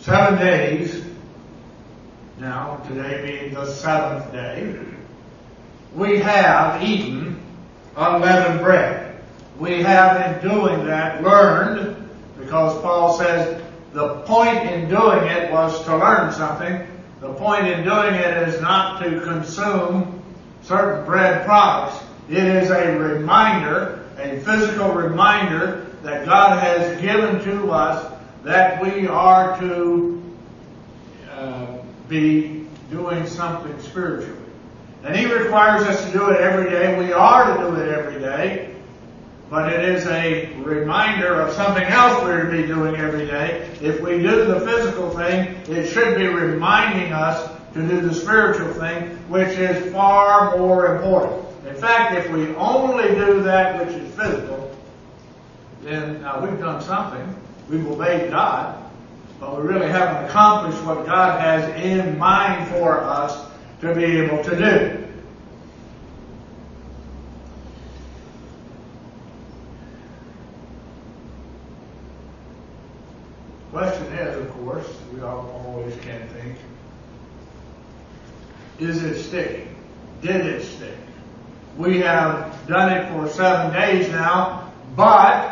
7 days, now today being the 7th day, we have eaten unleavened bread. We have in doing that learned, because Paul says the point in doing it was to learn something. The point in doing it is not to consume certain bread products. It is a reminder, a physical reminder that God has given to us that we are to be doing something spiritually. And He requires us to do it every day. We are to do it every day. But it is a reminder of something else we're to be doing every day. If we do the physical thing, it should be reminding us to do the spiritual thing, which is far more important. In fact, if we only do that which is physical, then we've done something. We've obeyed God, but we really haven't accomplished what God has in mind for us to be able to do. Question is, of course, we always can think, is it sticking? Did it stick? We have done it for 7 days now, but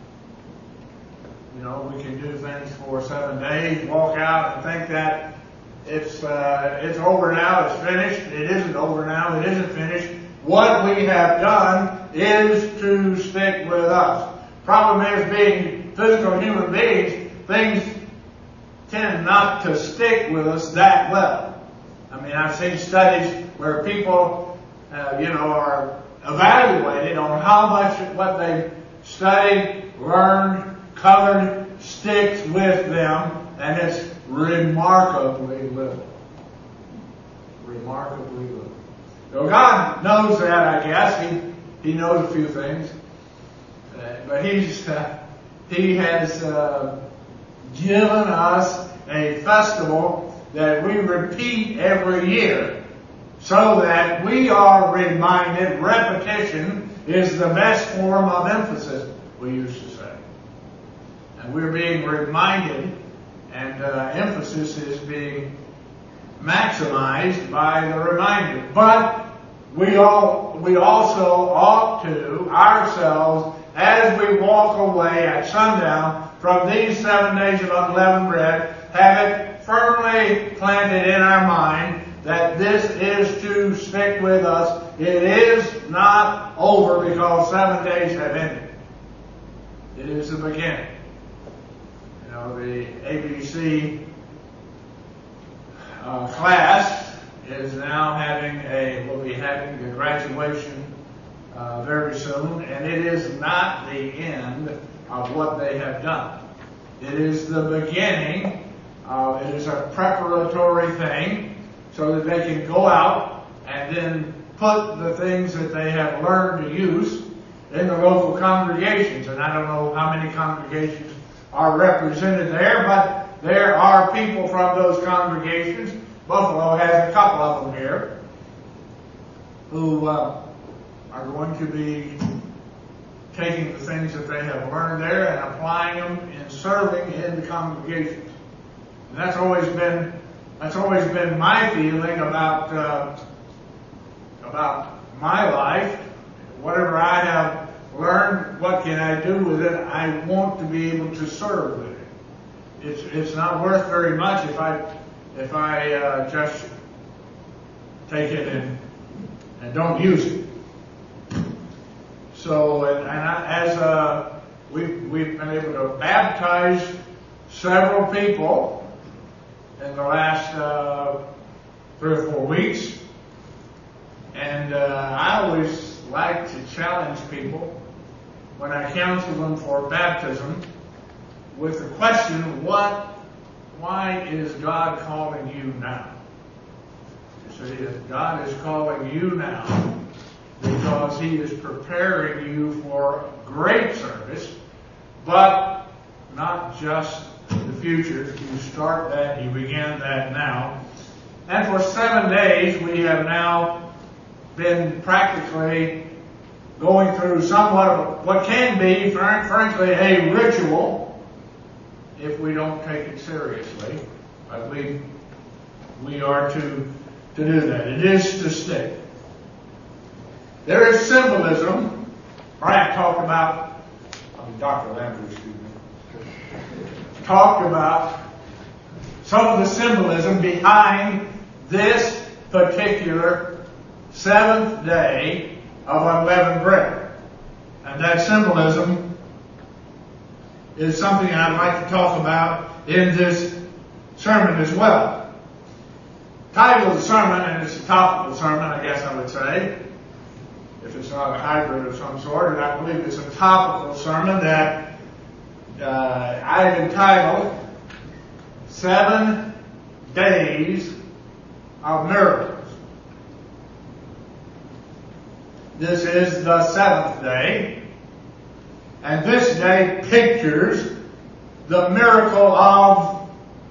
we can do things for 7 days, walk out and think that it's over now, it's finished. It isn't over now, it isn't finished. What we have done is to stick with us. Problem is, being physical human beings, things tend not to stick with us that well. I mean, I've seen studies where people, are evaluated on how much what they've studied, learned, covered sticks with them, and it's remarkably little. Remarkably little. So God knows that, I guess. He knows a few things. But He has given us a festival that we repeat every year so that we are reminded. Repetition is the best form of emphasis, we used to say. And we're being reminded, and emphasis is being maximized by the reminder. But we also ought to, ourselves, as we walk away at sundown from these 7 days of unleavened bread, have it firmly planted in our mind that this is to stick with us. It is not over because 7 days have ended. It is the beginning. The ABC class is now will be having the graduation very soon, and it is not the end of what they have done. It is the beginning. It is a preparatory thing so that they can go out and then put the things that they have learned to use in the local congregations. And I don't know how many congregations are represented there, but there are people from those congregations. Buffalo has a couple of them here who are going to be taking the things that they have learned there and applying them in serving in the congregations. And that's always been my feeling about my life. Whatever I have learned, what can I do with it? I want to be able to serve with it. It's not worth very much if I just take it and don't use it. So, as we've been able to baptize several people in the last 3 or 4 weeks, and I always like to challenge people when I counsel them for baptism with the question, why is God calling you now? You see, God is calling you now because He is preparing you for great service, but not just the future. You start that, you begin that now. And for 7 days, we have now been practically going through somewhat of what can be, frankly, a ritual if we don't take it seriously. I believe we are to do that. It is to stick. There is symbolism. Brad talked about, Dr. Lambert, excuse me, talked about some of the symbolism behind this particular seventh day of unleavened bread. And that symbolism is something I'd like to talk about in this sermon as well. Title of the sermon, and it's a topical sermon, I guess I would say, if it's not a hybrid of some sort, and I believe it's a topical sermon that I've entitled 7 Days of Miracles. This is the 7th day, and this day pictures the miracle of,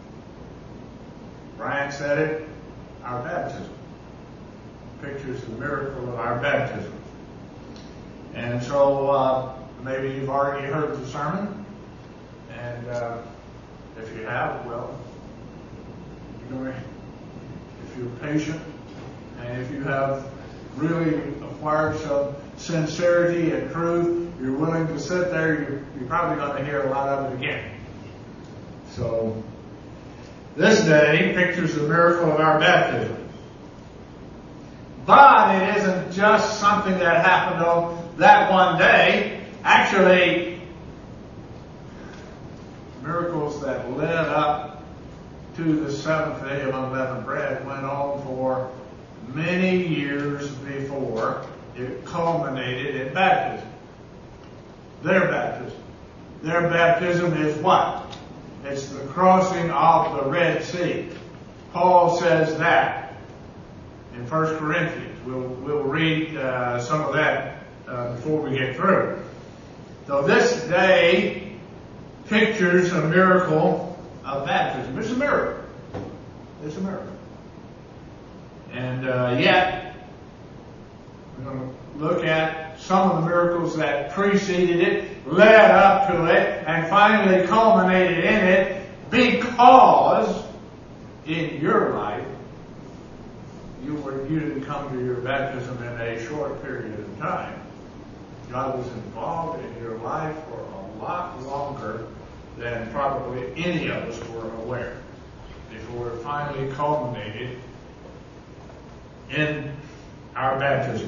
Brian said it, our baptism. Pictures the miracle of our baptism. And so maybe you've already heard the sermon, and if you have, well, if you're patient, and if you have really acquired some sincerity and truth, you're willing to sit there, you're probably going to hear a lot of it again. So, this day pictures the miracle of our baptism. But it isn't just something that happened on that one day. Actually, miracles that led up to the 7th day of unleavened bread went on for many years before it culminated in baptism. Their baptism. Their baptism is what? It's the crossing of the Red Sea. Paul says that in 1 Corinthians. We'll read some of that before we get through. So this day pictures a miracle of baptism. It's a miracle. It's a miracle. And yet, we're going to look at some of the miracles that preceded it, led up to it, and finally culminated in it, because in your life, you didn't come to your baptism in a short period of time. God was involved in your life for a lot longer than probably any of us were aware, before it finally culminated in our baptism.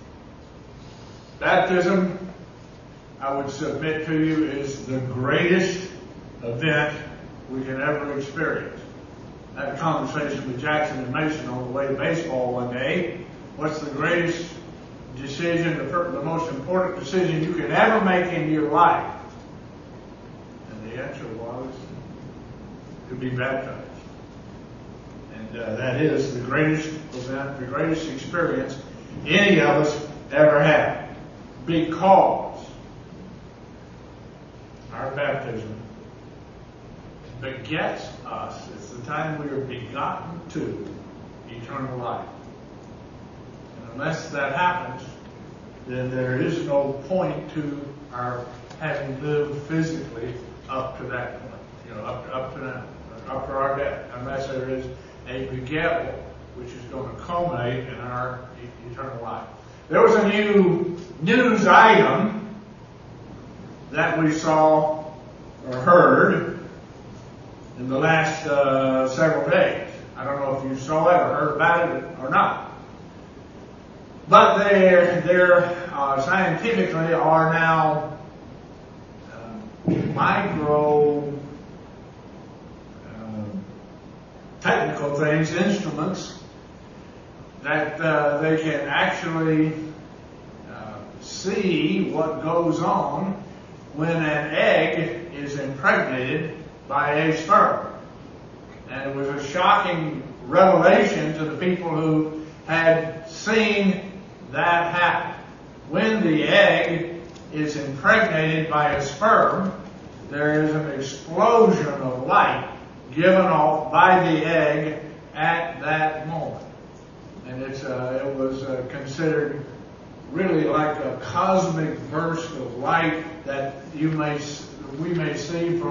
Baptism, I would submit to you, is the greatest event we can ever experience. I had a conversation with Jackson and Mason on the way to baseball one day. What's the greatest decision, the most important decision you can ever make in your life? And the answer was to be baptized. And that is the greatest event, the greatest experience any of us ever had. Because our baptism begets us. It's the time we are begotten to eternal life. And unless that happens, then there is no point to our having lived physically up to that point. Up to our death. Unless there is a begettal which is going to culminate in our eternal life. There was a new news item that we saw or heard in the last several days. I don't know if you saw it or heard about it or not. But they're scientifically are now micro technical things, instruments that they can actually see what goes on when an egg is impregnated by a sperm. And it was a shocking revelation to the people who had seen that happen. When the egg is impregnated by a sperm, there is an explosion of light given off by the egg at that moment. And it was considered really like a cosmic burst of light that we may see from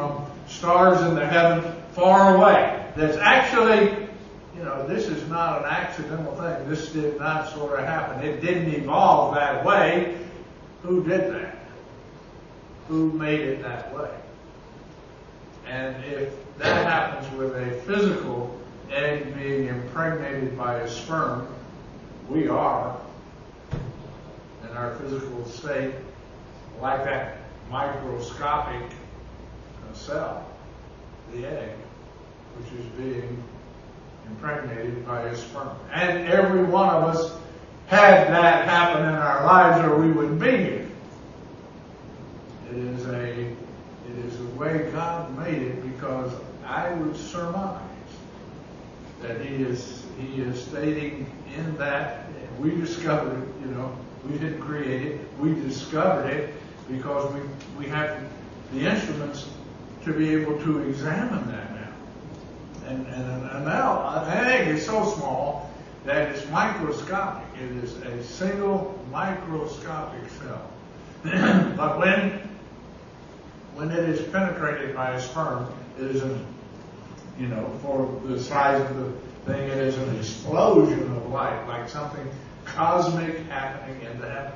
stars in the heaven far away. That's actually, this is not an accidental thing. This did not sort of happen. It didn't evolve that way. Who did that? Who made it that way? And if that happens with a physical egg being impregnated by a sperm, we are, in our physical state, like that microscopic cell, the egg, which is being impregnated by a sperm. And every one of us had that happen in our lives, or we wouldn't be here. It is the way God made it, because I would surmise that He is stating in that we discovered it. We didn't create it. We discovered it because we have the instruments to be able to examine that now. And now an egg is so small that it's microscopic. It is a single microscopic cell. But when it is penetrated by a sperm, it is for the size of the thing, it is an explosion of light, like something cosmic happening in the heavens.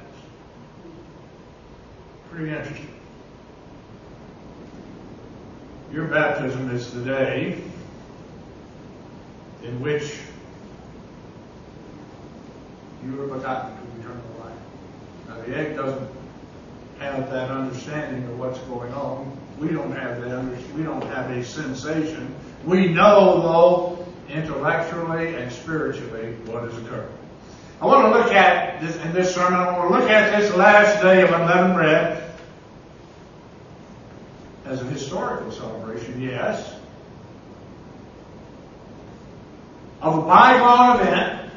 Pretty interesting. Your baptism is the day in which you are begotten to eternal life. Now, the egg doesn't have that understanding of what's going on. We don't have that. We don't have a sensation. We know, though, intellectually and spiritually, what has occurred. I want to look at this in this sermon. I want to look at this last day of unleavened bread as a historical celebration, yes, of a bygone event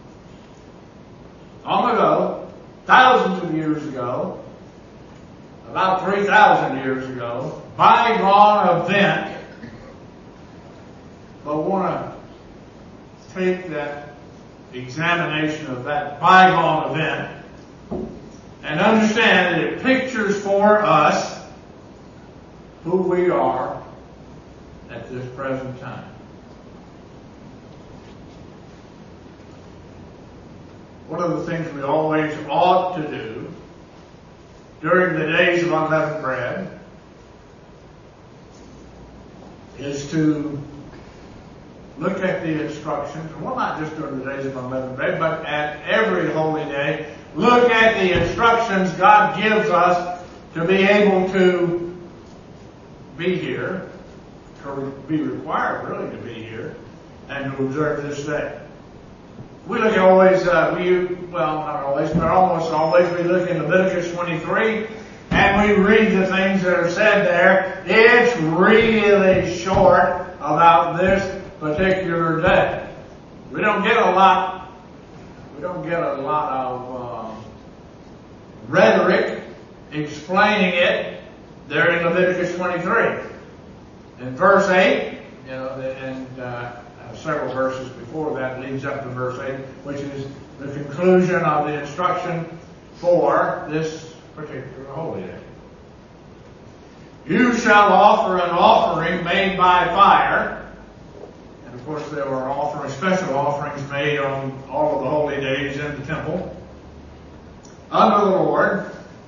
long ago, thousands of years ago, about 3,000 years ago, bygone event. But I want to take that examination of that bygone event and understand that it pictures for us who we are at this present time. One of the things we always ought to do during the days of unleavened bread is to look at the instructions, well, not just during the days of unleavened bread, but at every holy day, look at the instructions God gives us to be able to be here, to be required really to be here, and to observe this day. We look at always, not always, but almost always, we look in Leviticus 23, and we read the things that are said there. It's really short about this particular day. We don't get a lot of rhetoric explaining it there in Leviticus 23. In verse 8, and several verses before that leads up to verse 8, which is the conclusion of the instruction for this particular holy day. You shall offer an offering made by fire. And of course there were special offerings made on all of the holy days in the temple unto the Lord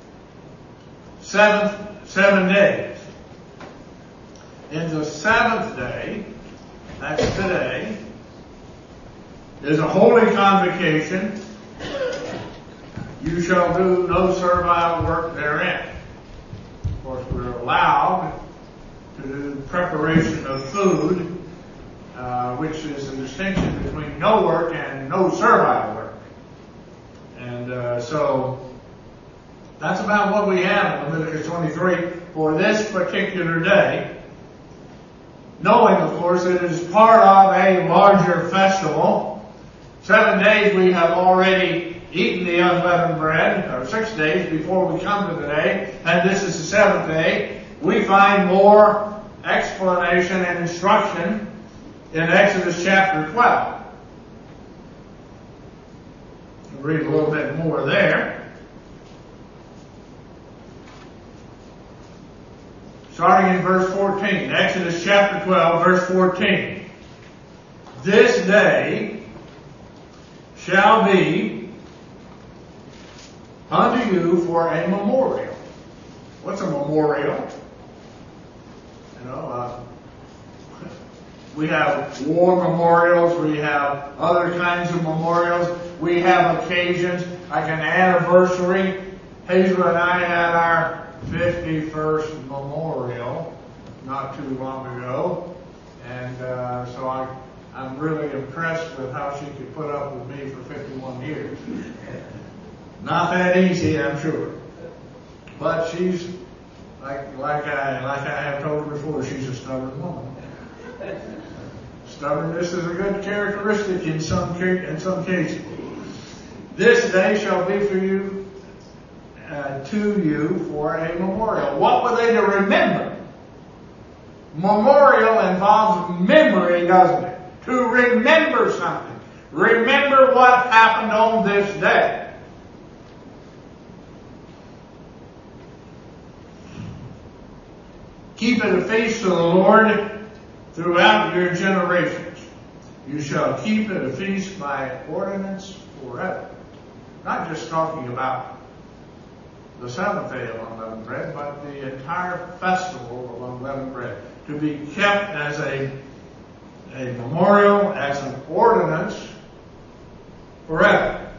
7 days. In the seventh day, that's today, is a holy convocation. You shall do no servile work therein. Of course, we're allowed to do preparation of food, which is a distinction between no work and no servile work. And so that's about what we have in Leviticus 23 for this particular day. Knowing, of course, it is part of a larger festival. 7 days we have already eaten the unleavened bread, or 6 days before we come to the day, and this is the seventh day. We find more explanation and instruction in Exodus chapter 12. We'll read a little bit more there. starting in verse 14. Exodus chapter 12, verse 14. This day shall be unto you for a memorial. What's a memorial? You know, we have war memorials. We have other kinds of memorials. We have occasions like an anniversary. Hazel and I had our 51st memorial not too long ago. And so I'm really impressed with how she could put up with me for 51 years. Not that easy, I'm sure. But she's, like I have told her before, she's a stubborn woman. Stubbornness is a good characteristic in some cases. This day shall be for you, to you for a memorial. What were they to remember? Memorial involves memory, doesn't it? To remember something. Remember what happened on this day. Keep it a feast to the Lord throughout your generations. You shall keep it a feast by ordinance forever. Not just talking about the seventh day of unleavened bread, but the entire festival of unleavened bread. To be kept as a memorial, as an ordinance forever.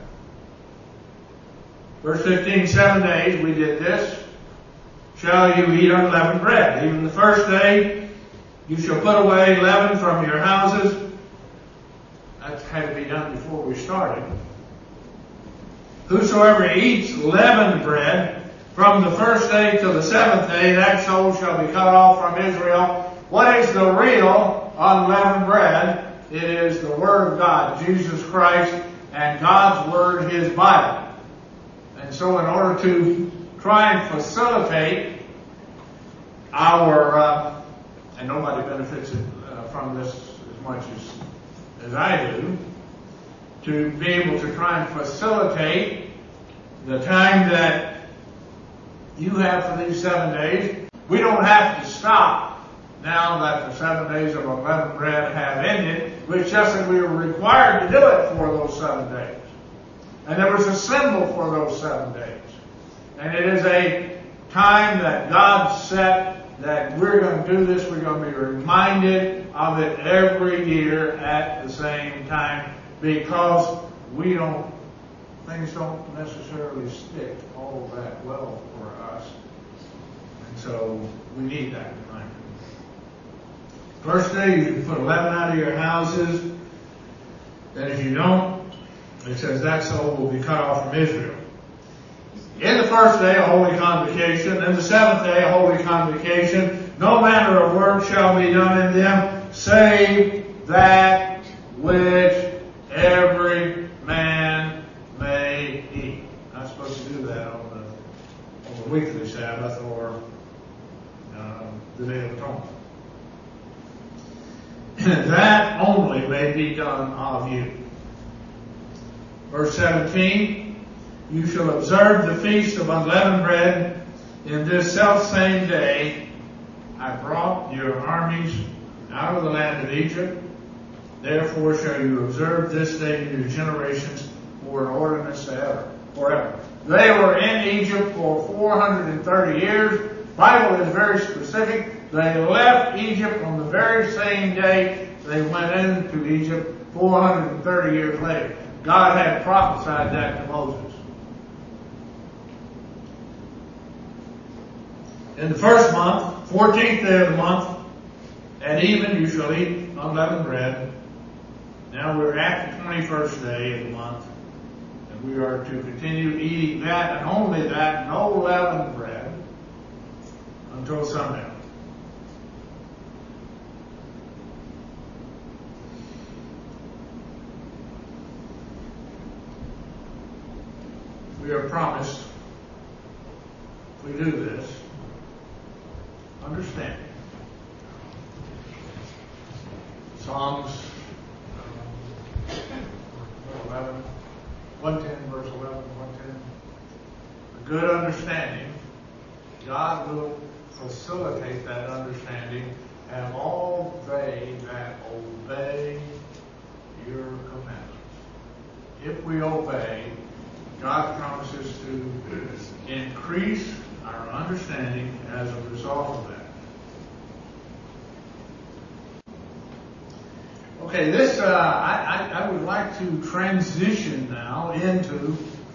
Verse 15, 7 days we did this. Shall you eat unleavened bread. Even the first day you shall put away leaven from your houses. That had to be done before we started. Whosoever eats leavened bread from the first day to the seventh day, that soul shall be cut off from Israel. What is the real unleavened bread? It is the Word of God, Jesus Christ, and God's Word, His Bible. And so in order to try and facilitate our, and nobody benefits from this as much as I do, to be able to try and facilitate the time that you have for these 7 days. We don't have to stop now that the 7 days of unleavened bread have ended. It's just that we were required to do it for those 7 days. And there was a symbol for those 7 days. And it is a time that God set that we're going to do this. We're going to be reminded of it every year at the same time, because things don't necessarily stick all that well for us. And so we need that reminder. First day, you can put leaven out of your houses. And if you don't, it says that soul will be cut off from Israel. In the first day, a holy convocation. In the seventh day, a holy convocation. No manner of work shall be done in them, save that which every man may eat. Not supposed to do that on the weekly Sabbath or the Day of Atonement. That only may be done of you. Verse 17. You shall observe the feast of unleavened bread in this selfsame day. I brought your armies out of the land of Egypt. Therefore shall you observe this day in your generations for an ordinance forever. They were in Egypt for 430 years. The Bible is very specific. They left Egypt on the very same day they went into Egypt 430 years later. God had prophesied that to Moses. In the first month, 14th day of the month, at even you shall eat unleavened bread. Now we're at the 21st day of the month, and we are to continue eating that and only that, no leavened bread, until sundown. We are promised, if we do this, understanding. Psalms 110, verse 11, 110. A good understanding, God will facilitate that understanding have all they that obey your commandments. If we obey, God promises to increase our understanding as a result of that. Okay, this I would like to transition now into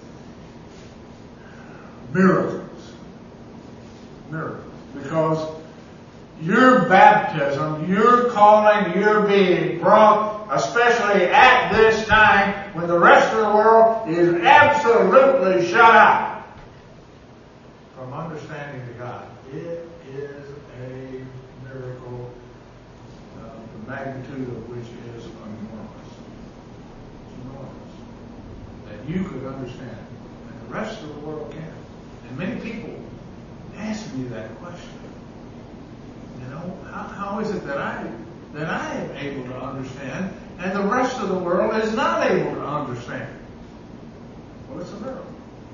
miracles. Miracles. Because your baptism, your calling, your being brought, especially at this time when the rest of the world is absolutely shut out from understanding the God. It is a miracle, the magnitude of which is enormous. It's enormous. That you could understand, and the rest of the world can't. And many people ask me that question. You know, how is it that I am able to understand and the rest of the world is not able to understand? Well, it's a miracle.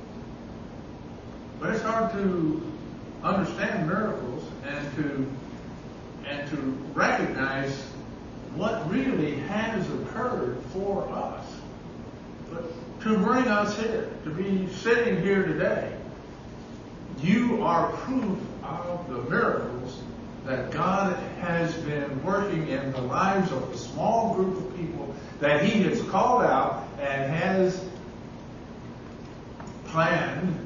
But it's hard to understand miracles and to recognize what really has occurred for us. But to bring us here, to be sitting here today, you are proof of the miracles that God has been working in the lives of a small group of people that He has called out and has planned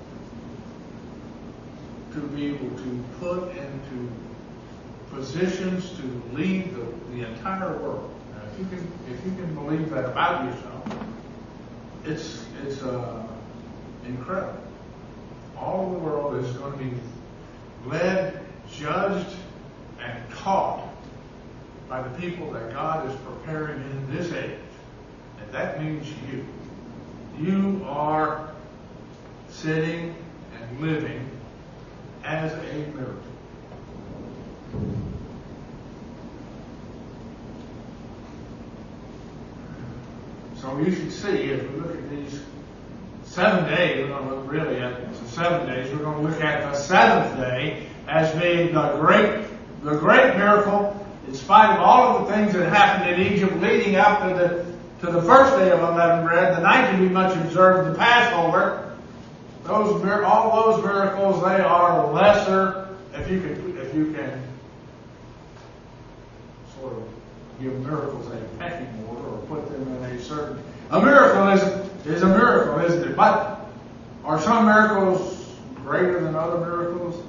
to be able to put into positions to lead the entire world. Now, if you can believe that about yourself, it's incredible. All of the world is going to be led, judged, and taught by the people that God is preparing in this age. And that means you. You are sitting and living as a miracle. So you should see, if we look at these 7 days, we're going to look really at the 7 days. We're going to look at the seventh day as being the great miracle, in spite of all of the things that happened in Egypt leading up to the first day of unleavened bread, the night to be much observed, the Passover. All those miracles, they are lesser. If you can sort of give miracles a pecking order or put them in a certain. A miracle is a miracle, isn't it? But are some miracles greater than other miracles?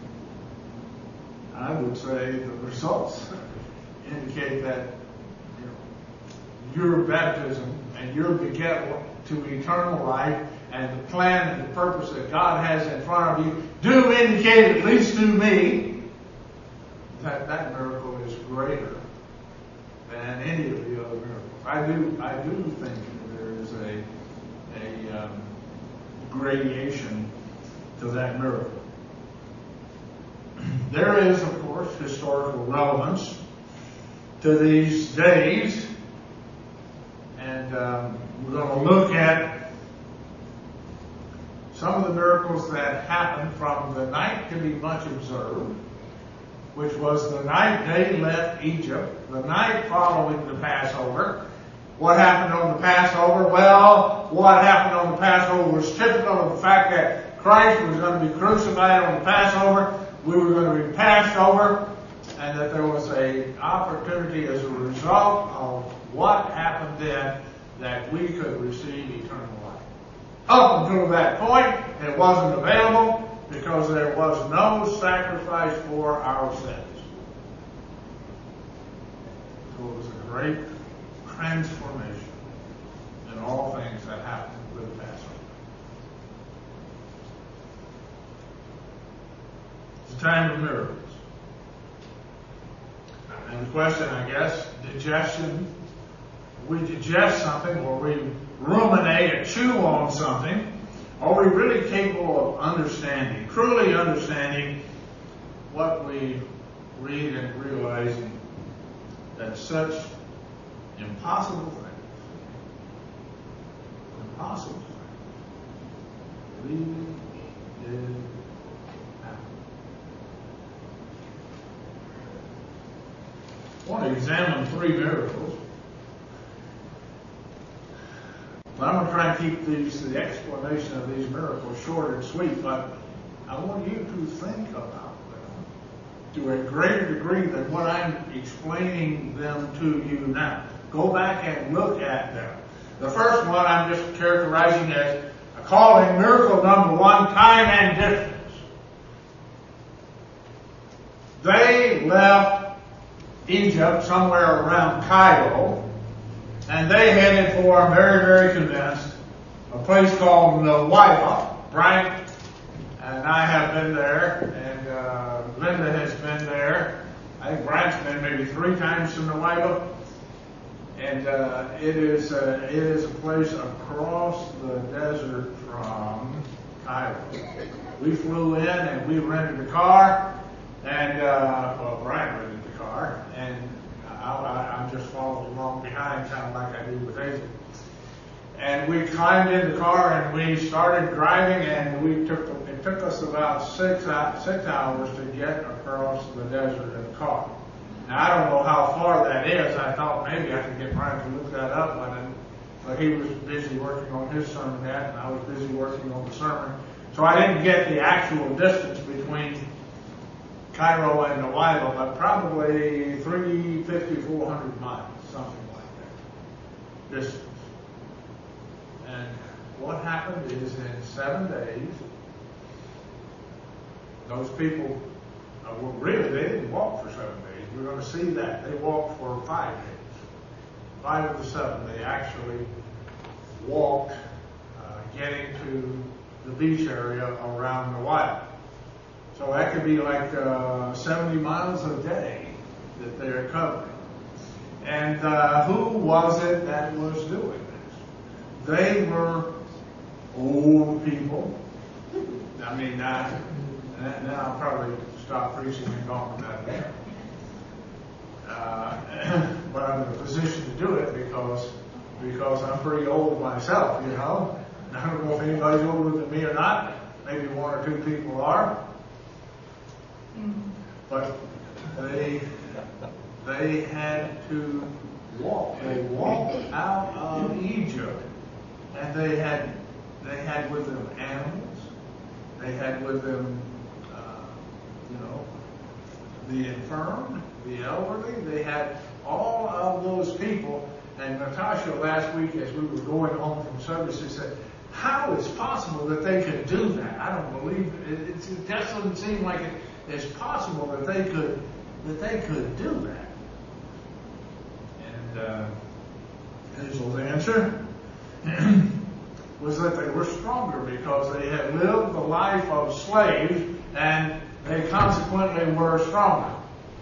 I would say the results indicate that your baptism and your begettal to eternal life and the plan and the purpose that God has in front of you do indicate, at least to me, that miracle is greater than any of the other miracles. I do think there is a gradation to that miracle. There is, of course, historical relevance to these days, and we're going to look at some of the miracles that happened from the night to be much observed, which was the night they left Egypt, the night following the Passover. What happened on the Passover? Well, what happened on the Passover was typical of the fact that Christ was going to be crucified on the Passover. We were going to be passed over, and that there was an opportunity as a result of what happened then that we could receive eternal life. Up until that point, it wasn't available because there was no sacrifice for our sins. So it was a great transformation in all things that happened with the Passover. It's a time of miracles. And the question, I guess, digestion. We digest something, or we ruminate and chew on something. Are we really capable of understanding, truly understanding what we read and realizing that such impossible things really did happen? want to examine 3 miracles. But I'm going to try and keep the explanation of these miracles short and sweet, but I want you to think about them to a greater degree than what I'm explaining them to you now. Go back and look at them. The first one I'm just characterizing as calling miracle number 1, time and distance. They left Egypt somewhere around Cairo, and they headed for, I'm very, very convinced, a place called Nuweiba. Brian and I have been there, and Linda has been there. I think Brian's been maybe 3 times to Nuweiba. And it is a place across the desert from Cairo. We flew in and we rented a car, and Brian rented the car, and I just followed along behind, kind of like I do with Hazel. And we climbed in the car and we started driving, and it took us about 6 hours to get across the desert in the car. Now, I don't know how far that is. I thought maybe I could get Brian to look that up, but he was busy working on his sermonette, and I was busy working on the sermon. So I didn't get the actual distance between Cairo and Nuweiba, but probably 350, 400 miles, something like that, distance. And what happened is in 7 days, those people, really, they didn't walk for 7 days. We're going to see that. They walked for 5 days. 5 of the 7, they actually walked, getting to the beach area around Nuweiba. So that could be like 70 miles a day that they're covering. And who was it that was doing this? They were old people. I mean, now I'll probably stop preaching and go on that there. But I'm in a position to do it because I'm pretty old myself, you know. I don't know if anybody's older than me or not. Maybe 1 or 2 people are. But they had to walk. They walked out of Egypt, and they had with them animals. They had with them, the infirm, the elderly. They had all of those people. And Natasha last week, as we were going home from service, she said, "How is it possible that they could do that? I don't believe it. It just doesn't seem like it's possible that they could do that." And Hazel's answer was that they were stronger because they had lived the life of slaves, and they consequently were stronger.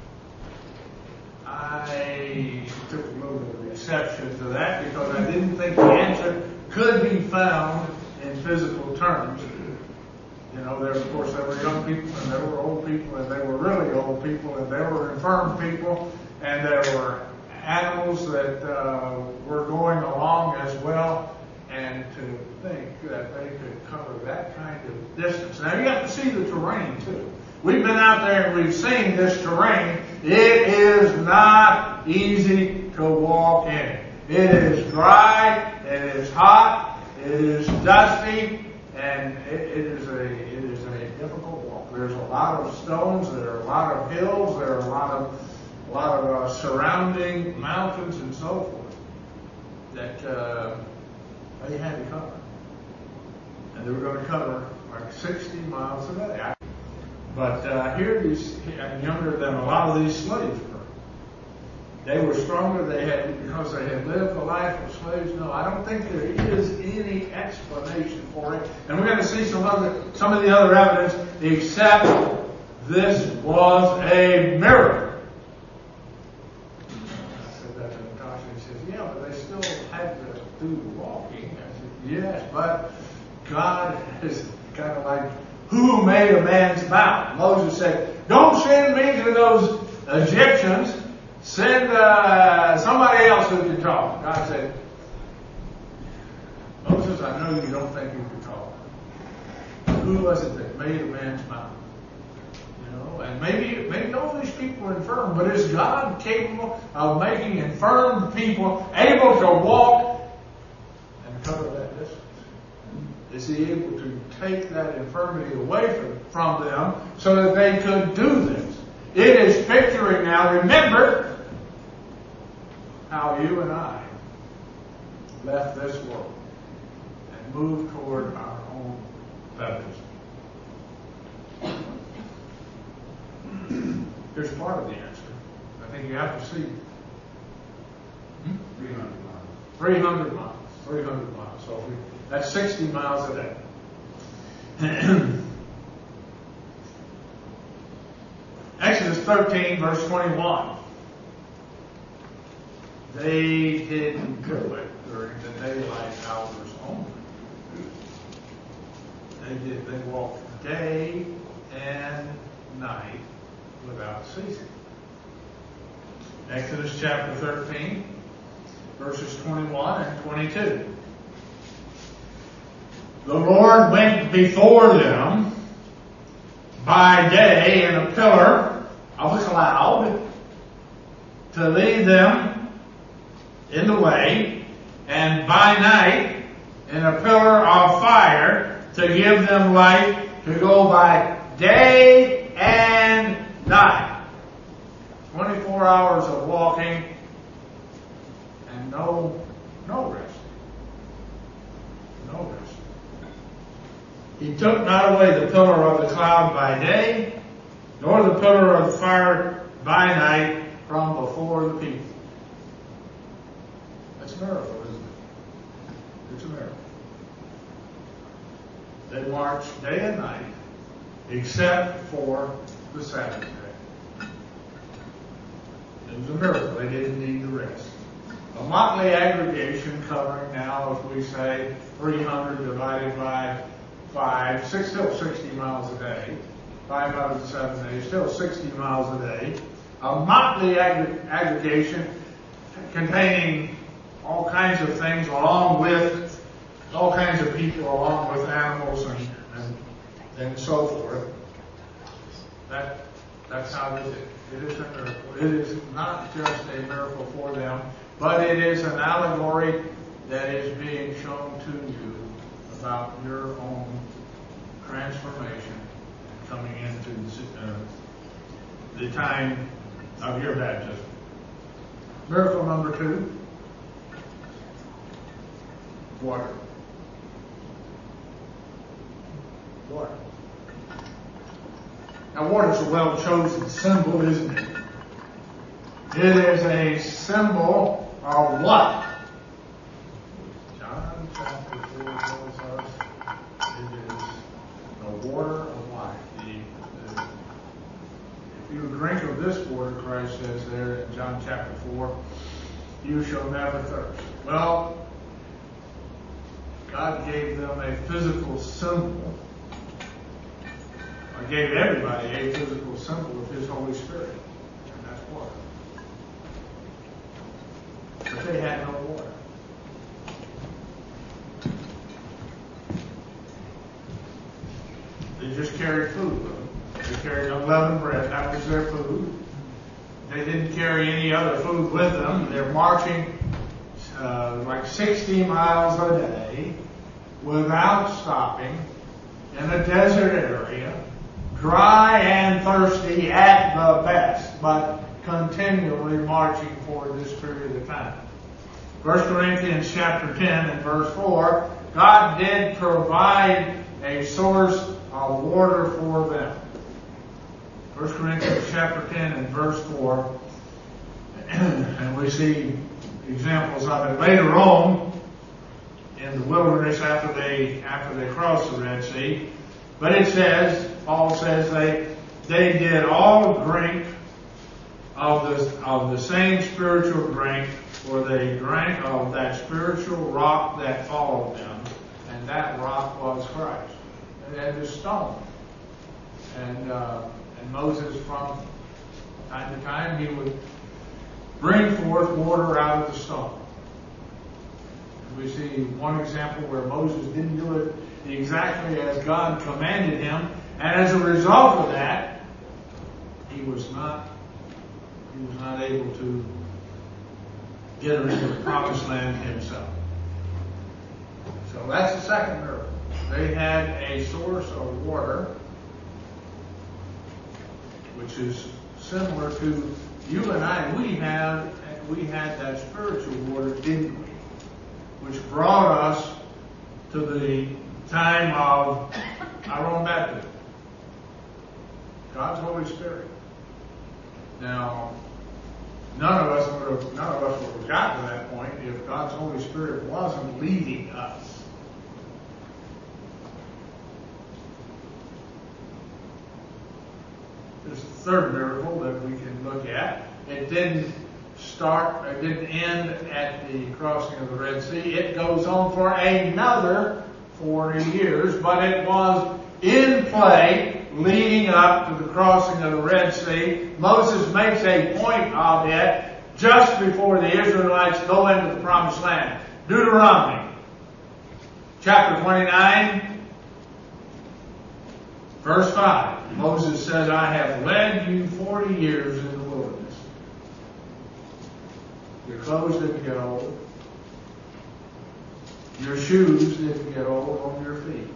I took a little bit of exception to that because I didn't think the answer could be found in physical terms. You know, there were young people, and there were old people, and there were really old people, and there were infirm people, and there were animals that were going along as well. And to think that they could cover that kind of distance. Now, you have to see the terrain, too. We've been out there and we've seen this terrain. It is not easy to walk in. It is dry, it is hot, it is dusty, and it is a difficult walk. There's a lot of stones, there are a lot of hills, there are a lot of surrounding mountains and so forth that they had to cover. And they were going to cover like 60 miles a day. But here, and younger than a lot of these slaves were. They were stronger. Because they had lived the life of slaves. No, I don't think there is any explanation for it. And we're going to see some of the other evidence, except this was a miracle. I said that to Natasha. He says, "Yeah, but they still had to do the walking." I said, "Yes, but God is kind of like, who made a man's mouth?" Moses said, "Don't send me to those Egyptians. Send somebody else who can talk." God said, "Moses, I know you don't think you can talk. Who was it that made a man's mouth?" You know, and maybe all these people infirm, but is God capable of making infirm people able to walk and cover that distance? Is He able to take that infirmity away from them so that they could do this? It is picturing now, remember, how you and I left this world and moved toward our own baptism. Here's part of the answer. I think you have to see. 300 miles. 300 miles. 300 miles. So that's 60 miles a day. Exodus 13, verse 21. They didn't do it during the daylight hours only. They walked day and night without ceasing. Exodus chapter 13, verses 21 and 22. The Lord went before them by day in a pillar of a cloud to lead them in the way, and by night in a pillar of fire to give them light to go by day and night. 24 hours of walking and no rest. No rest. He took not away the pillar of the cloud by day, nor the pillar of the fire by night from before the people. That's a miracle, isn't it? It's a miracle. They marched day and night, except for the Sabbath day. It was a miracle. They didn't need the rest. A motley aggregation covering now, as we say, 300 divided by 5, still 60 miles a day. 5 out of the 7 days, still 60 miles a day. A motley aggregation containing all kinds of things, along with all kinds of people, along with animals and so forth. That's how it is. It is a miracle. It is not just a miracle for them, but it is an allegory that is being shown to you about your own transformation coming into the time of your baptism. Miracle number 2. Water. Water. Now, water is a well-chosen symbol, isn't it? It is a symbol of what? John chapter 4 tells us it is the water of life. If you drink of this water, Christ says there in John chapter 4, you shall never thirst. Well, God gave them a physical symbol. Or gave everybody a physical symbol of His Holy Spirit. And that's water. But they had no water. They just carried food with them. They carried unleavened bread. That was their food. They didn't carry any other food with them. They're marching like 60 miles a day without stopping in a desert area, dry and thirsty at the best, but continually marching for this period of time. 1 Corinthians chapter 10 and verse 4, God did provide a source of water for them. 1 Corinthians chapter 10 and verse 4, and we see examples of it later on in the wilderness after they crossed the Red Sea. But it says, Paul says, they did all drink of the same spiritual drink, for they drank of that spiritual rock that followed them, and that rock was Christ. They had this stone. And Moses, from time to time, he would bring forth water out of the stone. And we see one example where Moses didn't do it exactly as God commanded him, and as a result of that, he was not he was not able to get them into the promised land himself. So that's the second miracle. They had a source of water, which is similar to you and I. We had that spiritual water, didn't we? Which brought us to the time of our own baptism. God's Holy Spirit. Now, none of us would have gotten to that point if God's Holy Spirit wasn't leading us. There's a third miracle that we can look at. It didn't end at the crossing of the Red Sea. It goes on for another 40 years, but it was in play leading up to the crossing of the Red Sea. Moses makes a point of it just before the Israelites go into the promised land. Deuteronomy chapter 29, verse 5. Moses says, I have led you 40 years in the wilderness. Your clothes didn't get old. Your shoes didn't get old on your feet.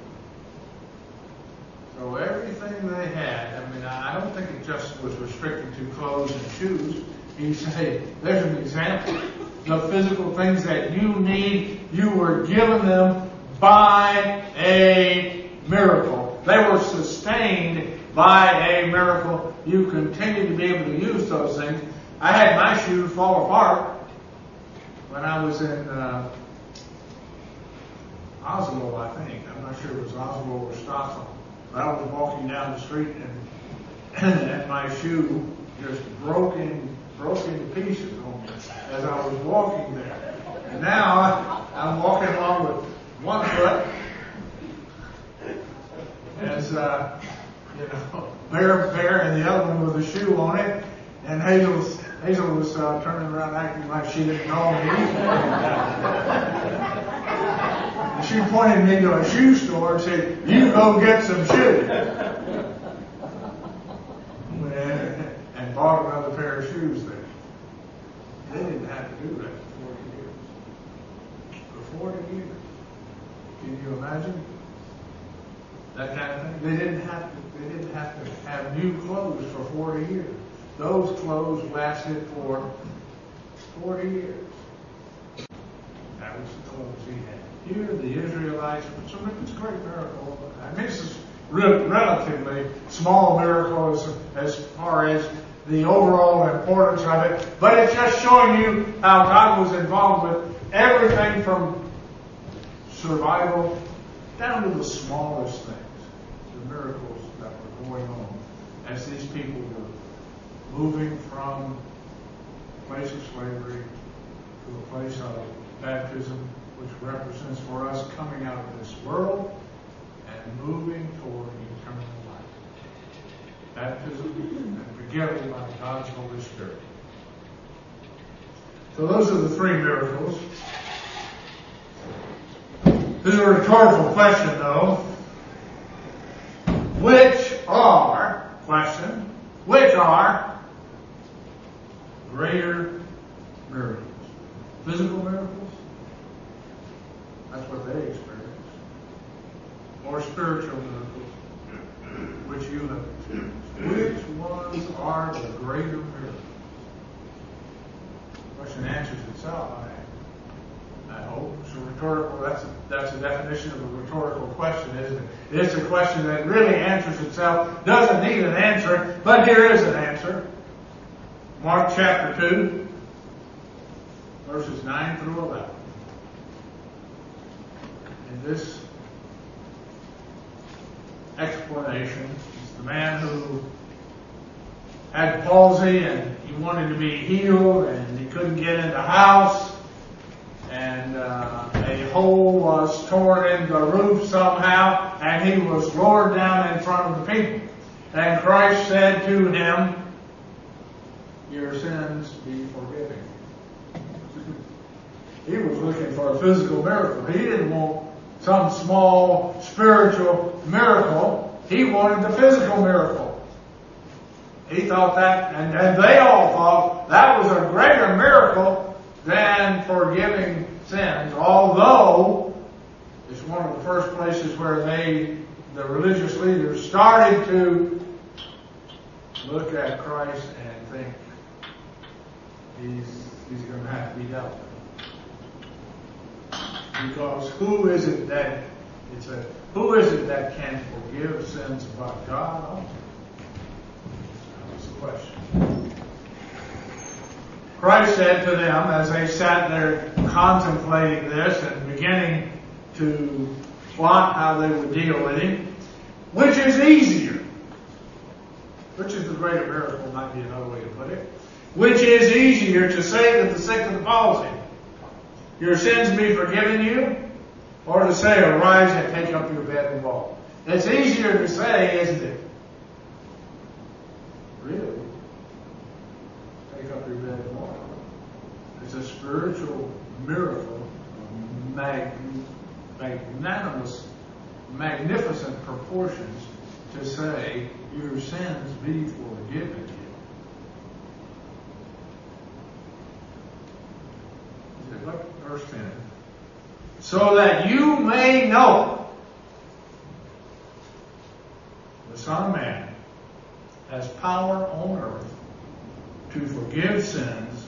So everything they had, I don't think it just was restricted to clothes and shoes. He said, there's an example. The physical things that you need, you were given them by a miracle. They were sustained by a miracle. You continue to be able to use those things. I had my shoes fall apart when I was in Oslo, I think. I'm not sure it was Oslo or Stockholm. But I was walking down the street and my shoe just broke into pieces on me as I was walking there. And now I'm walking along with one foot as bare, and the other one with a shoe on it. And Hazel was turning around acting like she didn't know me. And she pointed me to a shoe store and said, you go get some shoes. And bought another pair of shoes there. They didn't have to do that for 40 years. For 40 years. Can you imagine? That kind of thing. They didn't have to have new clothes for 40 years. Those clothes lasted for 40 years. That was the clothes he had. Here, the Israelites, it's a great miracle. This is relatively small miracle as far as the overall importance of it. But it's just showing you how God was involved with everything from survival down to the smallest things. The miracles that were going on as these people were moving from a place of slavery to a place of baptism, which represents for us coming out of this world and moving toward eternal life. Baptism and forgiven by God's Holy Spirit. So those are the three miracles. This is a rhetorical question, though. Which are greater miracles? Physical miracles? That's what they experienced. Or spiritual miracles, which you have experienced. Which ones are the greater miracles? The question answers itself, I hope. It's a rhetorical, that's a definition of a rhetorical question, isn't it? It's a question that really answers itself, doesn't need an answer, but here is an answer. Mark chapter 2, verses 9 through 11. In this explanation, it's the man who had palsy and he wanted to be healed and he couldn't get in the house, and a hole was torn in the roof somehow, and he was lowered down in front of the people. And Christ said to him, your sins be forgiven. He was looking for a physical miracle. He didn't want some small spiritual miracle. He wanted the physical miracle. He thought that, and they all thought that was a greater miracle than forgiving sins, although it's one of the first places where the religious leaders, started to look at Christ and think he's going to have to be dealt with. Because who is it that can forgive sins but God only? That was the question. Christ said to them as they sat there contemplating this and beginning to plot how they would deal with him, which is easier? Which is the greater miracle, might be another way to put it. Which is easier, to say to the sick of the palsy, your sins be forgiven you, or to say, arise and take up your bed and walk? It's easier to say, isn't it? Really? Take up your bed and walk. It's a spiritual miracle, magnanimous, magnificent proportions, to say, your sins be forgiven you. Look, verse 10. So that you may know the Son of Man has power on earth to forgive sins,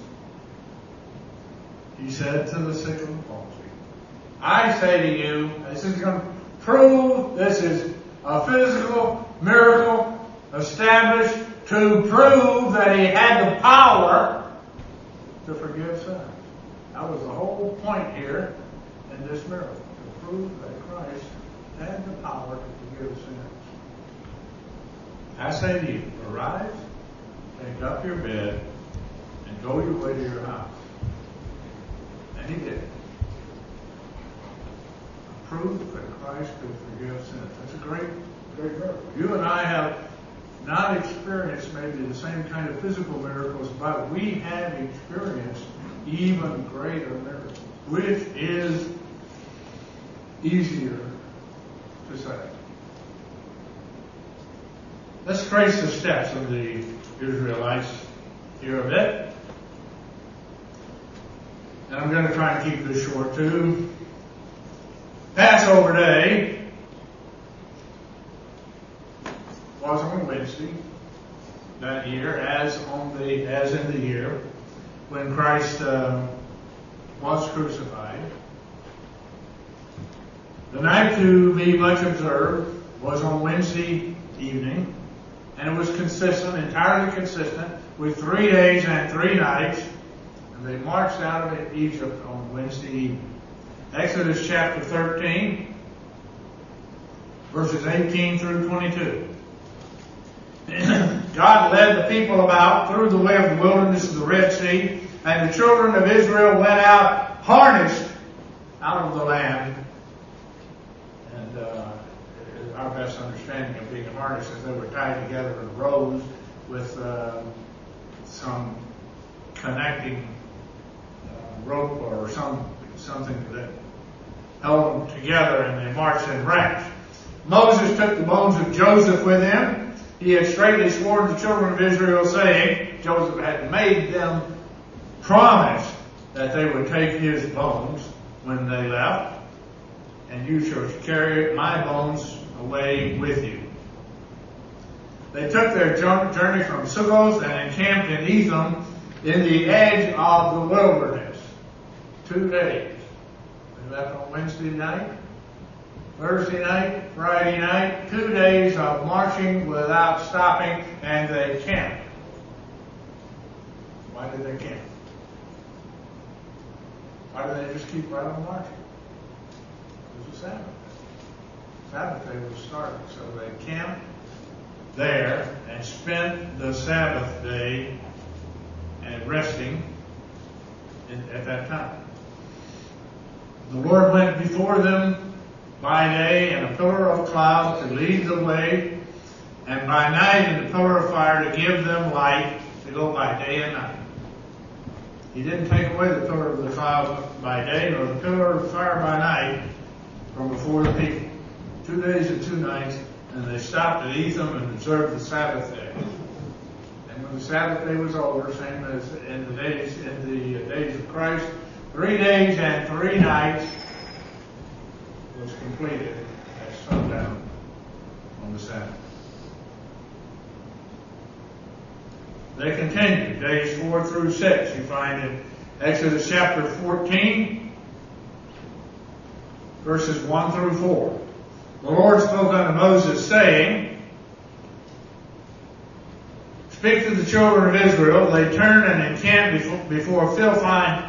he said to the sick of the palsy. I say to you, this is going to prove, this is a physical miracle established to prove that he had the power to forgive sins. That was the whole point here in this miracle, to prove that Christ had the power to forgive sins. I say to you, arise, take up your bed, and go your way to your house. And he did. Proof that Christ could forgive sins. That's a great, great miracle. You and I have not experienced maybe the same kind of physical miracles, but we have experienced even greater miracles, which is easier to say. Let's trace the steps of the Israelites here a bit. And I'm going to try and keep this short too. Passover Day was on Wednesday that year, as in the year when Christ was crucified. The night to be much observed was on Wednesday evening, and it was entirely consistent with 3 days and 3 nights, and they marched out of Egypt on Wednesday evening. Exodus chapter 13, verses 18 through 22. God led the people about through the way of the wilderness of the Red Sea, and the children of Israel went out harnessed out of the land. And our best understanding of being harnessed is they were tied together in rows with some connecting rope or something that held them together, and they marched in ranks. Moses took the bones of Joseph with him. He had straitly sworn to the children of Israel, saying, Joseph had made them promise that they would take his bones when they left, and you shall carry my bones away with you. They took their journey from Sukkot and encamped in Etham in the edge of the wilderness. 2 days. They left on Wednesday night, Thursday night, Friday night, 2 days of marching without stopping, and they camped. Why did they camp? Why did they just keep right on marching? It was a Sabbath day. Sabbath day was starting, so they camped there and spent the Sabbath day and resting at that time. The Lord went before them by day in a pillar of cloud to lead the way, and by night in a pillar of fire to give them light to go by day and night. He didn't take away the pillar of the cloud by day nor the pillar of fire by night from before the people. 2 days and 2 nights, and they stopped at Etham and observed the Sabbath day. the Sabbath day was over, same as in the days of Christ, 3 days and 3 nights was completed at sundown on the Sabbath. They continued, days 4 through 6. You find in Exodus chapter 14, verses 1 through 4. The Lord spoke unto Moses, saying, Speak to the children of Israel. They turned and encamped before Philhiroth,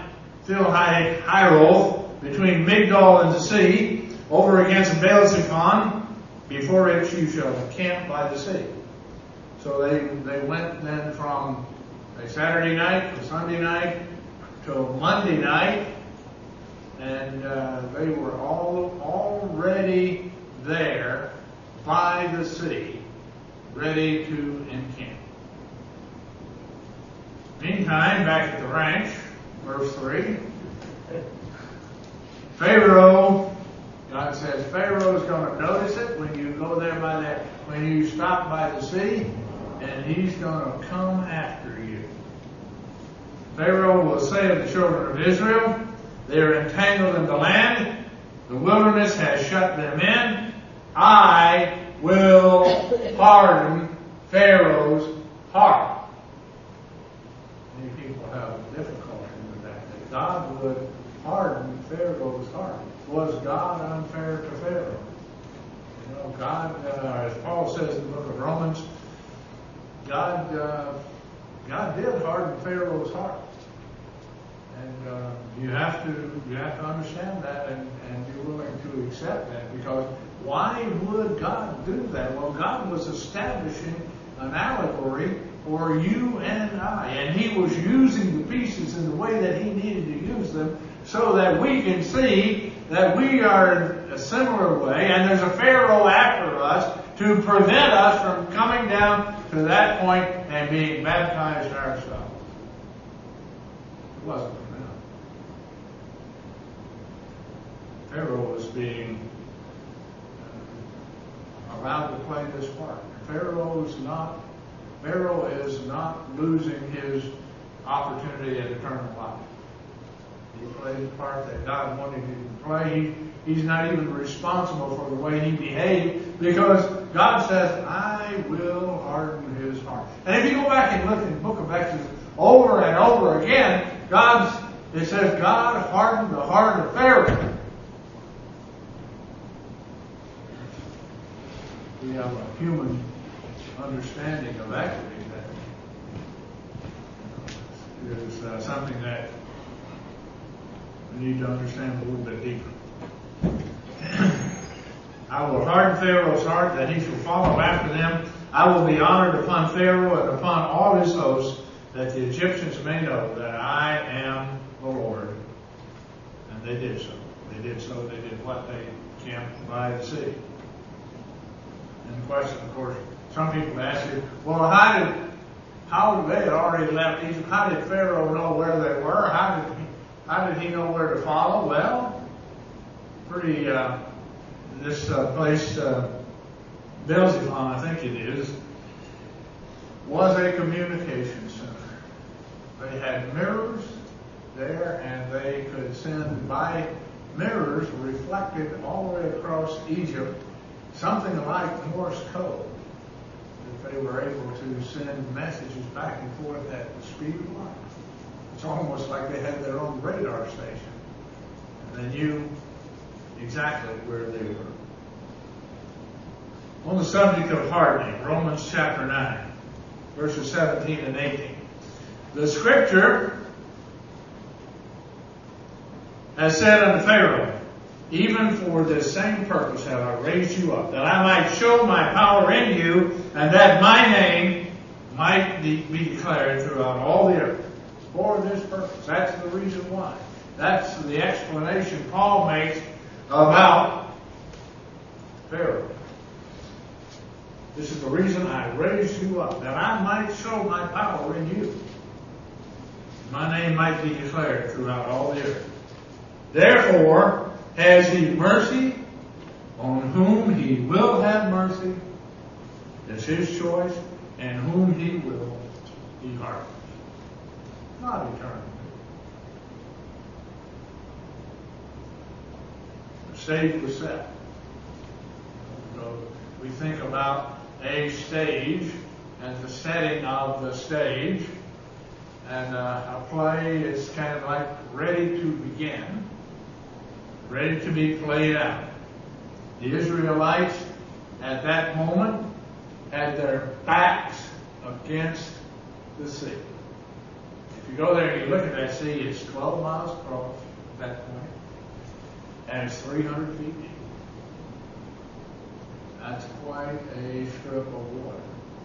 between Migdol and the sea, over against Baal-zephon. Before it you shall encamp by the sea. So they went then from a Saturday night to Sunday night to Monday night, and they were all already there by the sea, ready to encamp. Meantime, back at the ranch, verse 3, Pharaoh, God says, Pharaoh is going to notice it when you go there when you stop by the sea, and he's going to come after you. Pharaoh will say of the children of Israel, they are entangled in the land, the wilderness has shut them in. I will harden Pharaoh's heart. Many people have difficulty with that God would harden Pharaoh's heart. Was God unfair to Pharaoh? You know, God, as Paul says in the book of Romans, God did harden Pharaoh's heart, and you have to understand that and be willing to accept that, because why would God do that? Well, God was establishing an allegory for you and I, and He was using the pieces in the way that He needed to use them, so that we can see that we are in a similar way, and there's a Pharaoh after us to prevent us from coming down to that point and being baptized ourselves. It wasn't for them. Pharaoh was being allowed to play this part. Pharaoh is not losing his opportunity at eternal life. He played the part that God wanted him to play. He's not even responsible for the way he behaved, because God says, I will harden his heart. And if you go back and look in the book of Exodus over and over again, it says God hardened the heart of Pharaoh. We have a human understanding of actually that is something that we need to understand a little bit deeper. I will harden Pharaoh's heart that he shall follow after them. I will be honored upon Pharaoh and upon all his hosts, that the Egyptians may know that I am the Lord. And they did so. They did what? They camped by the sea. And the question, of course, some people ask you, well, how they had already left Egypt, how did Pharaoh know where they were? How did he know where to follow? Well, this place, Baal-zephon, I think it is, was a communication center. They had mirrors there, and they could send by mirrors reflected all the way across Egypt, something like Morse code, that they were able to send messages back and forth at the speed of light. It's almost like they had their own radar station, and they knew exactly where they were. On the subject of hardening, Romans chapter 9, verses 17 and 18. The scripture has said unto Pharaoh, even for this same purpose have I raised you up, that I might show my power in you, and that my name might be declared throughout all the earth. For this purpose. That's the reason why. That's the explanation Paul makes about Pharaoh. This is the reason I raised you up, that I might show my power in you. My name might be declared throughout all the earth. Therefore has he mercy on whom he will have mercy. It's his choice, and whom he will he harbors. Not eternally. The stage was set. So we think about a stage and the setting of the stage, and a play is kind of like ready to begin, ready to be played out. The Israelites at that moment had their backs against the sea. If you go there and you look at that sea, it's 12 miles across at that point, and it's 300 feet deep. That's quite a strip of water.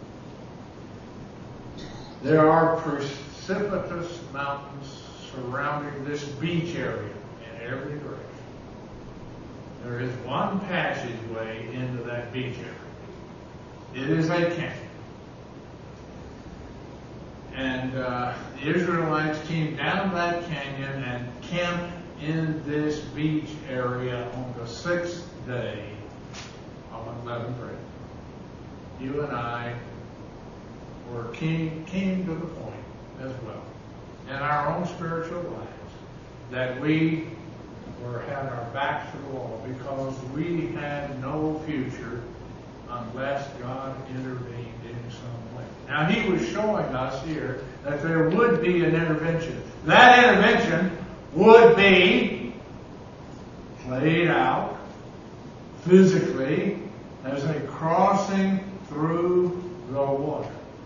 There are precipitous mountains surrounding this beach area in every direction. There is one passageway into that beach area. It is a canyon. And the Israelites came down that canyon and camped in this beach area on the 6th day of unleavened bread. You and I came to the point as well in our own spiritual lives that we had our backs to the wall because we had no future unless God intervened in some way. Now he was showing us here that there would be an intervention. That intervention would be played out physically as a crossing through the water.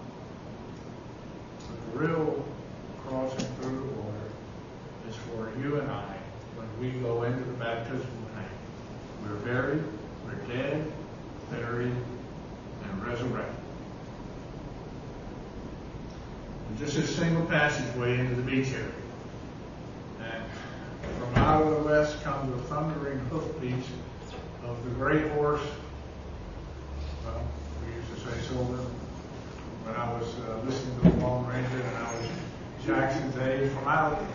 But the real crossing through the water is for you and I when we go into the baptismal tank. We're buried, we're dead, buried, and resurrected. And just a single passageway into the beach area. And from out of the west come the thundering hoofbeats of the great horse. Well, we used to say silver. When I was listening to the Lone Ranger and I was Jackson's age, from out of the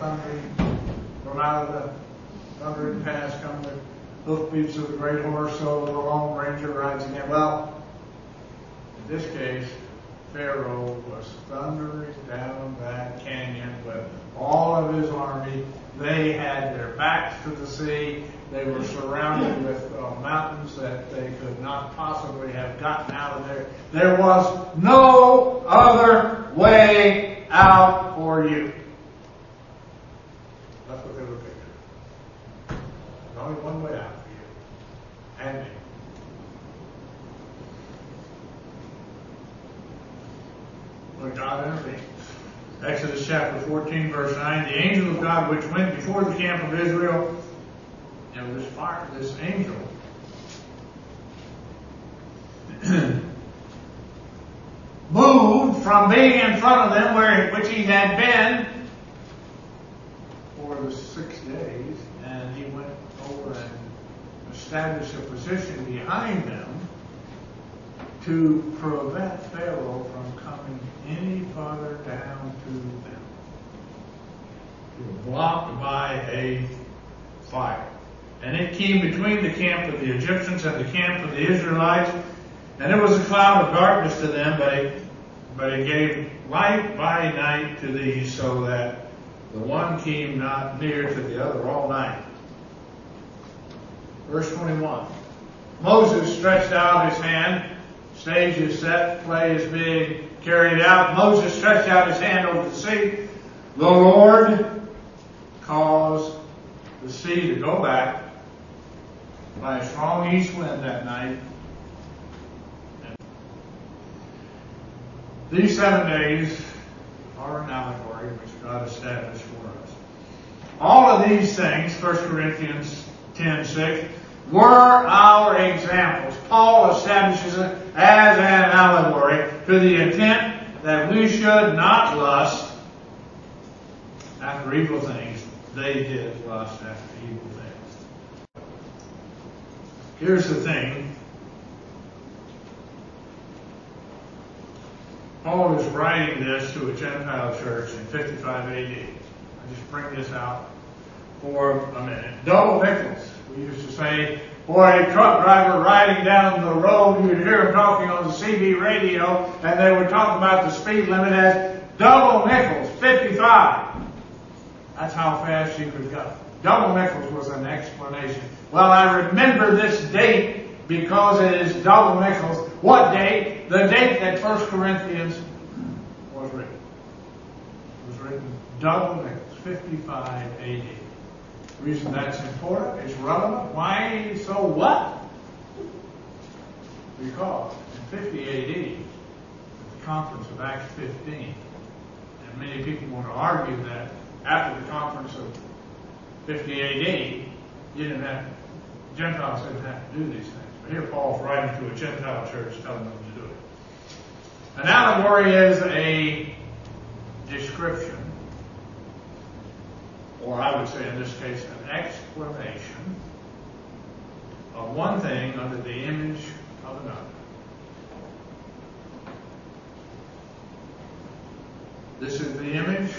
thundering pass come the hoofbeats of the great horse, so the Lone Ranger rides again. Well, in this case, Pharaoh was thundering down that canyon with all of his army. They had their backs to the sea. They were surrounded with mountains that they could not possibly have gotten out of there. There was no other way out for you. That's what they were picturing. There's only one way out for you and me. But God intervenes. Exodus chapter 14, verse 9. The angel of God which went before the camp of Israel, and this angel moved from being in front of them, which he had been for the 6 days, and he went over and established a position behind them to prevent Pharaoh from coming any farther down to them. They were blocked by a fire. And it came between the camp of the Egyptians and the camp of the Israelites, and it was a cloud of darkness to them, but it gave light by night to these, so that the one came not near to the other all night. Verse 21. Moses stretched out his hand. Stage is set, play is being carried out. Moses stretched out his hand over the sea. The Lord caused the sea to go back by a strong east wind that night. And these 7 days are an allegory which God established for us. All of these things, 1 Corinthians 10:6, were our examples. Paul establishes it as an allegory to the intent that we should not lust after evil things. They did lust after evil things. Here's the thing. Paul is writing this to a Gentile church in 55 AD. I just bring this out for a minute. Double nickels. We used to say, boy, a truck driver riding down the road, you'd hear him talking on the CB radio, and they would talk about the speed limit as Double nickels, 55. That's how fast you could go. Double nickels was an explanation. Well, I remember this date because it is double nickels. What date? The date that 1 Corinthians was written. It was written double nickels, 55 AD. The reason that's important, it's relevant. Why so what? Because in 50 AD, the conference of Acts 15, and many people want to argue that after the conference of 50 AD, Gentiles didn't have to do these things. But here Paul's writing to a Gentile church telling them to do it. An allegory is a description, or I would say in this case an explanation of one thing under the image of another. This is the image.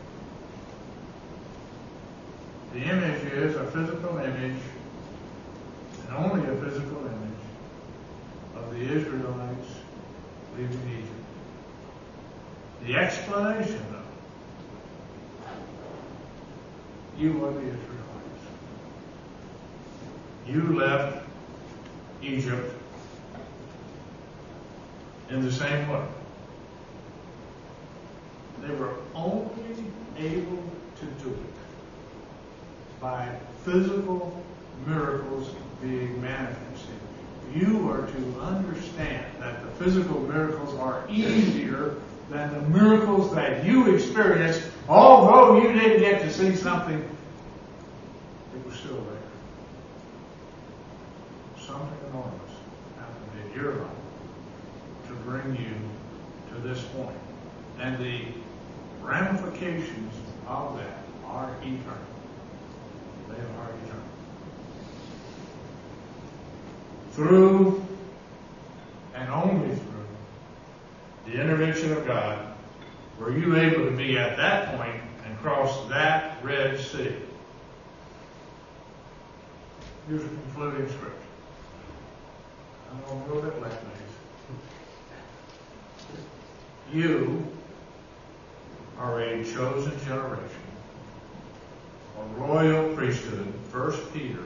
The image is a physical image, and only a physical image, of the Israelites leaving Egypt. The explanation, though, you are the Israelites. You left Egypt in the same way. They were only able to do it by physical miracles being manifested. You are to understand that the physical miracles are easier than the miracles that you experienced. Although you didn't get to see something, it was still there. Something enormous happened in your life to bring you to this point. And the ramifications of that are eternal. They are eternal. Through and only through the intervention of God were you able to be at that point and cross that Red Sea. Here's a concluding scripture. I'm going to roll it like this. You are a chosen generation, a royal priesthood. 1 Peter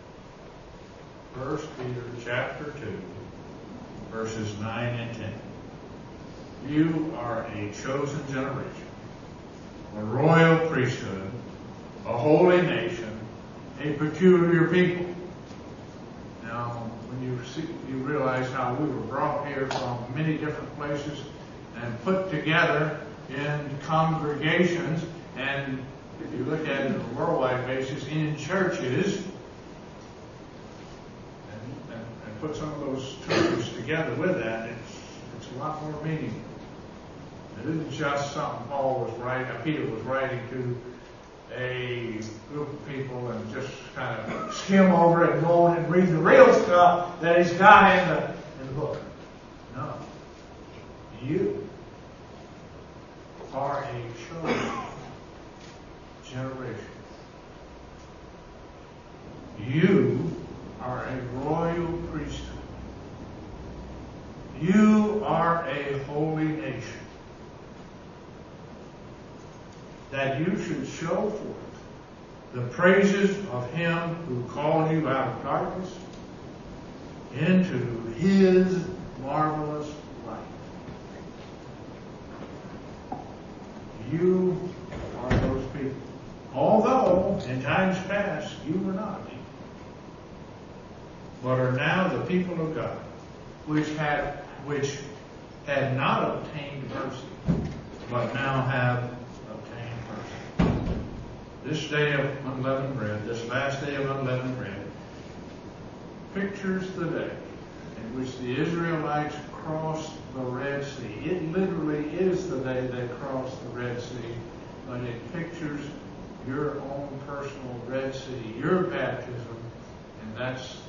chapter 2, verses 9 and 10. You are a chosen generation, a royal priesthood, a holy nation, a peculiar people. Now, when you realize how we were brought here from many different places and put together in congregations, and if you look at it on a worldwide basis, in churches, and put some of those churches together with that, it's a lot more meaningful. It isn't just something Peter was writing to a group of people and just kind of skim over it and go on and read the real stuff that he's got in the book. No. You are a chosen generation. You are a royal priesthood. You are a holy nation. That you should show forth the praises of Him who called you out of darkness into His marvelous light. You are those people. Although in times past you were not, but are now the people of God, which had not obtained mercy, but now have obtained mercy. This day of unleavened bread, this last day of unleavened bread, pictures the day in which the Israelites crossed the Red Sea. It literally is the day they crossed the Red Sea, but it pictures your own personal Red Sea, your baptism, and that's